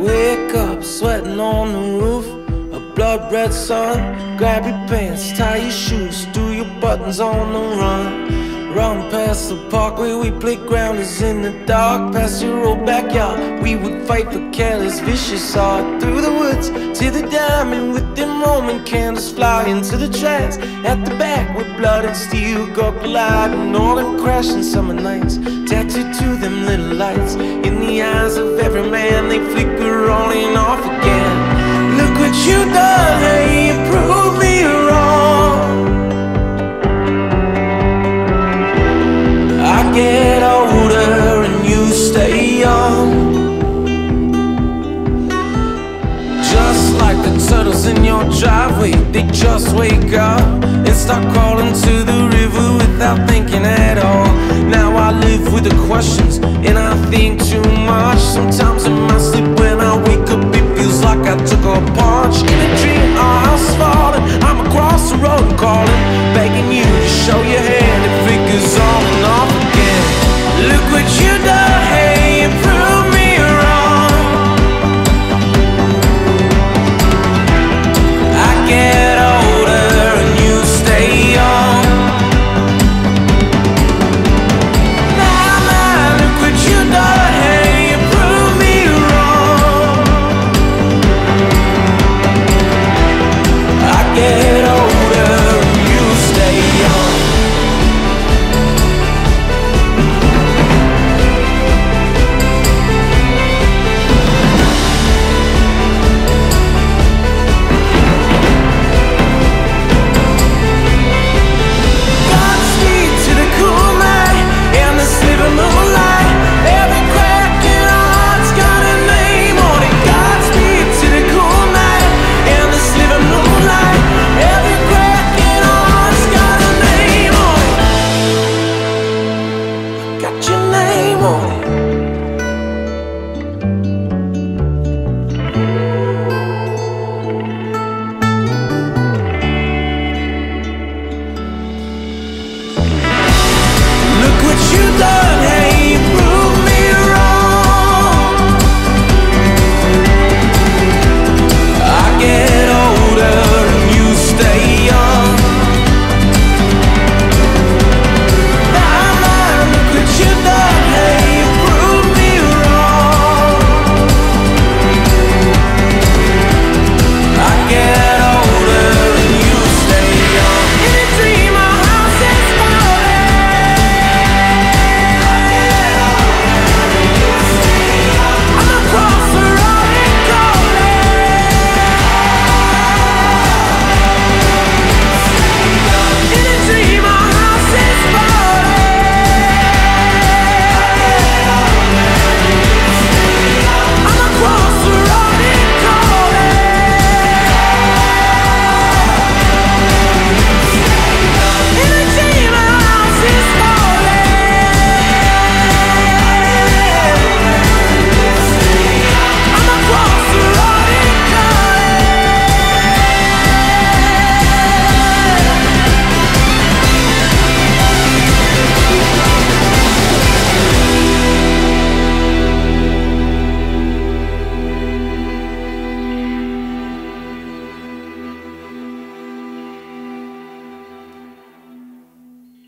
Wake up, sweating on the roof, a blood red sun. Grab your pants, tie your shoes, do your buttons on the run. Run past the park where we play grounders in the dark. Past your old backyard, we would fight for careless, vicious art. Through the woods to the diamond with them Roman candles, fly into the tracks at the back where blood and steel go colliding. All them crashing summer nights, tattooed to them little lights. In the eyes of every man, they flicker on and off again. Look what you done, hey, you proved me wrong. I get older and you stay young, just like the turtles in your driveway. They just wake up and start crawling to the river without thinking at all. Now I live with the questions and I think too much. Sometimes in my